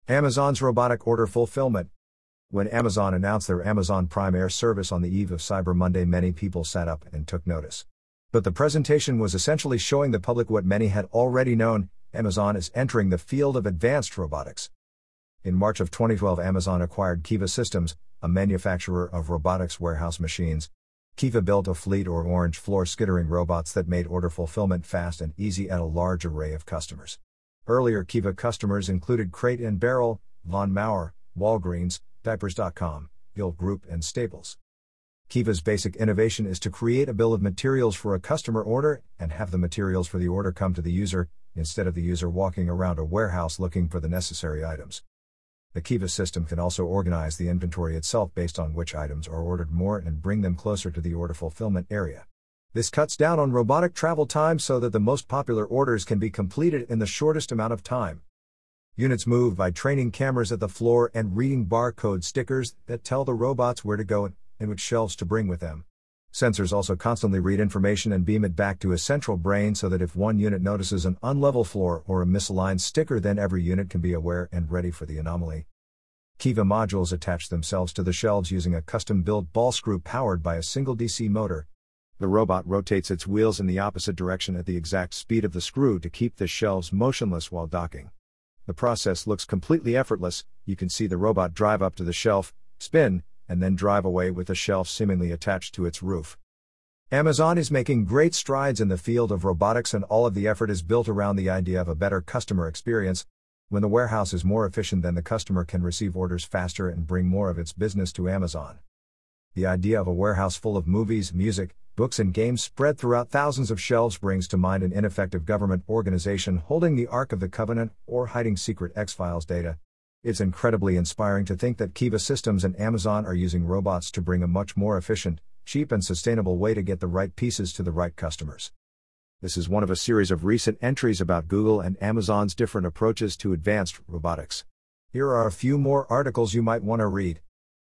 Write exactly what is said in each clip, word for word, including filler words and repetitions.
Amazon's robotic order fulfillment. When Amazon announced their Amazon Prime Air service on the eve of Cyber Monday, many people sat up and took notice. But the presentation was essentially showing the public what many had already known: Amazon is entering the field of advanced robotics. In March of twenty twelve, Amazon acquired Kiva Systems, a manufacturer of robotics warehouse machines. Kiva built a fleet of orange floor skittering robots that made order fulfillment fast and easy at a large array of customers. Earlier Kiva customers included Crate and Barrel, Von Maur, Walgreens, Diapers dot com, Gill Group and Staples. Kiva's basic innovation is to create a bill of materials for a customer order and have the materials for the order come to the user, instead of the user walking around a warehouse looking for the necessary items. The Kiva system can also organize the inventory itself based on which items are ordered more and bring them closer to the order fulfillment area. This cuts down on robotic travel time so that the most popular orders can be completed in the shortest amount of time. Units move by training cameras at the floor and reading barcode stickers that tell the robots where to go and which shelves to bring with them. Sensors also constantly read information and beam it back to a central brain so that if one unit notices an unlevel floor or a misaligned sticker, then every unit can be aware and ready for the anomaly. Kiva modules attach themselves to the shelves using a custom-built ball screw powered by a single D C motor. The robot rotates its wheels in the opposite direction at the exact speed of the screw to keep the shelves motionless while docking. The process looks completely effortless. You can see the robot drive up to the shelf, spin, and then drive away with the shelf seemingly attached to its roof. Amazon is making great strides in the field of robotics, and all of the effort is built around the idea of a better customer experience. When the warehouse is more efficient, then the customer can receive orders faster and bring more of its business to Amazon. The idea of a warehouse full of movies, music, books and games spread throughout thousands of shelves brings to mind an ineffective government organization holding the Ark of the Covenant or hiding secret X-Files data. It's incredibly inspiring to think that Kiva Systems and Amazon are using robots to bring a much more efficient, cheap and sustainable way to get the right pieces to the right customers. This is one of a series of recent entries about Google and Amazon's different approaches to advanced robotics. Here are a few more articles you might want to read.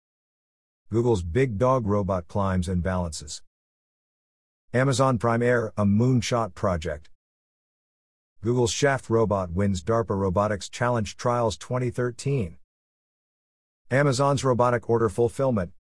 Google's Big Dog Robot climbs and balances. Amazon Prime Air, a moonshot project. Google's Shaft robot wins DARPA Robotics Challenge Trials twenty thirteen. Amazon's robotic order fulfillment.